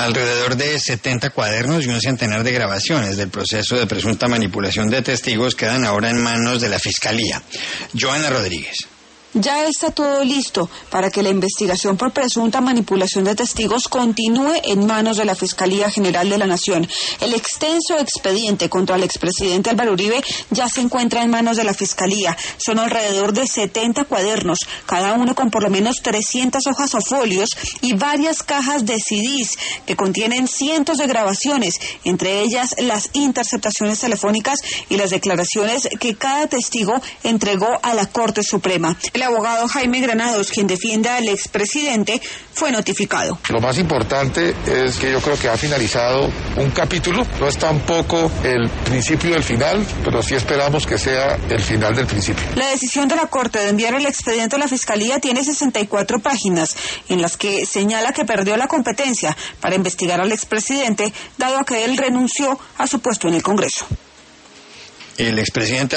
Alrededor de 70 cuadernos y un centenar de grabaciones del proceso de presunta manipulación de testigos quedan ahora en manos de la Fiscalía. Joana Rodríguez. Ya está todo listo para que la investigación por presunta manipulación de testigos continúe en manos de la Fiscalía General de la Nación. El extenso expediente contra el expresidente Álvaro Uribe ya se encuentra en manos de la Fiscalía. Son alrededor de 70 cuadernos, cada uno con por lo menos 300 hojas o folios y varias cajas de CDs que contienen cientos de grabaciones, entre ellas las interceptaciones telefónicas y las declaraciones que cada testigo entregó a la Corte Suprema. El abogado Jaime Granados, quien defiende al expresidente, fue notificado. Lo más importante es que yo creo que ha finalizado un capítulo, no es tampoco el principio del final, pero sí esperamos que sea el final del principio. La decisión de la Corte de enviar el expediente a la Fiscalía tiene 64 páginas, en las que señala que perdió la competencia para investigar al expresidente, dado a que él renunció a su puesto en el Congreso. El expresidente